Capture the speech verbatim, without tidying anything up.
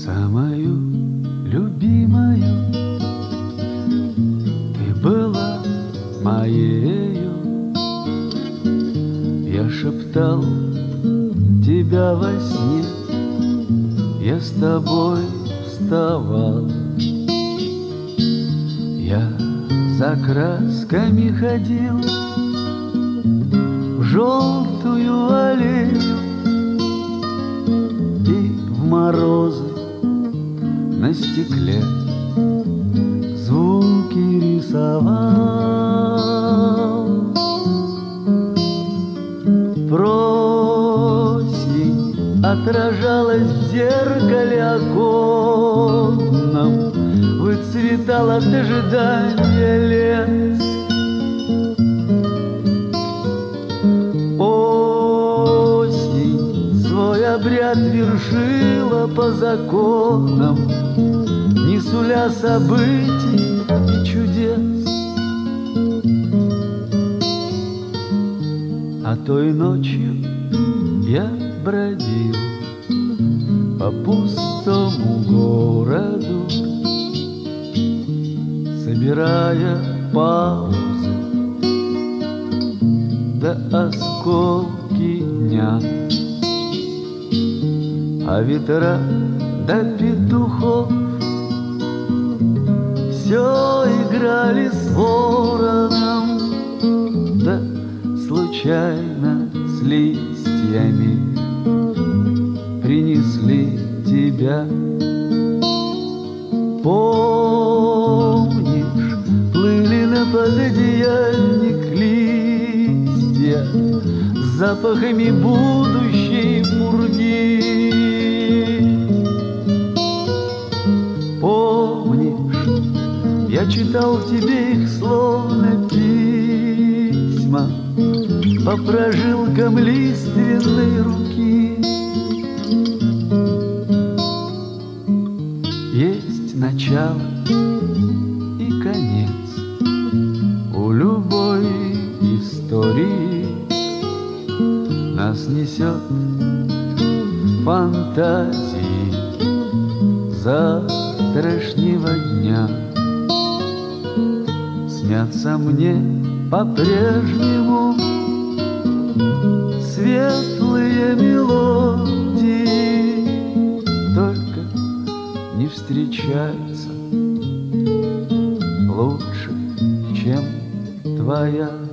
Самою любимою ты была моею. Я шептал тебя во сне, я с тобой вставал. Я за красками ходил в желтую аллею и в морозы на стекле звуки рисовал. Просень отражалась в зеркале оконном, выцветал от ожидания лес. Осень свой обряд вершила по законам, не суля событий и чудес. А той ночью я бродил по пустому городу, собирая паузы да осколки дня. А ветра до петухов все играли с вороном, да случайно с листьями принесли тебя. Помнишь, плыли на пододеяльник листья с запахами будущей пурги? Помнишь, я читал тебе их словно письма по прожилкам лиственной руки? Есть начало и конец у любой истории. Нас несет фантазии завтрашнего дня. Снятся мне по-прежнему светлые мелодии, только не встречается лучше, чем твоя